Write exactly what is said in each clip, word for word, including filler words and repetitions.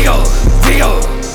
Vigo, Vigo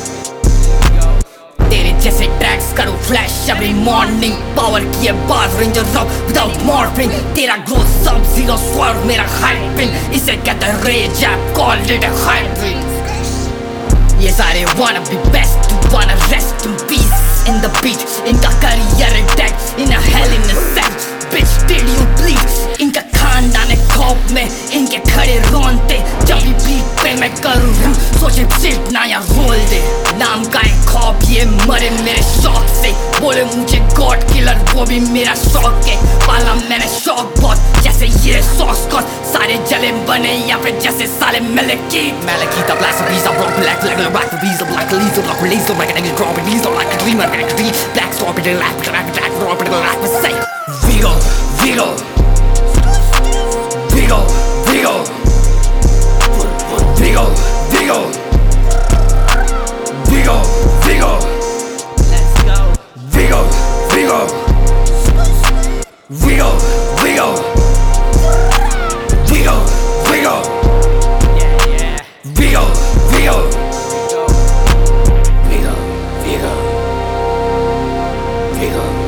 तेरे जैसे tracks करूँ फ्लैश every morning पावर किए बाज रेंजर रॉक without morphing तेरा ग्रोथ सब जीरो स्वर्व मेरा हाइपिंग इसे कहते हैं rage app call it a hybrid ये सारे wanna be best you wanna rest in peace in the beat इनका career intact in a hell in a sack bitch did you bleed इनका खानदान है खौफ में इनके खड़े रोनते जब भी बीट पे मैं करूँ हम सोचे shit ना या रोल दे नाम का एक खौफ ये मरे मेरे शौक से बोले मुझे गॉड किलर वो भी मेरा शौक है पाला मैंने शौक बहुत जैसे ये सॉस कॉस सारे जले बने या फिर जैसे साले मेलेकी मेलेकी the blast of bees of rock black like a rock the bees of black leaves of rock leaves of like a nigga drop it leaves of like a dreamer like a dream black stop it like a rap attack drop it like a say Vigo Vigo Vigo Vigo Vigo Vigo Vigo Vigo let's go Vigo Vigo Vigo Vigo Vigo Vigo yeah yeah Vigo Vigo Vigo Vigo Vigo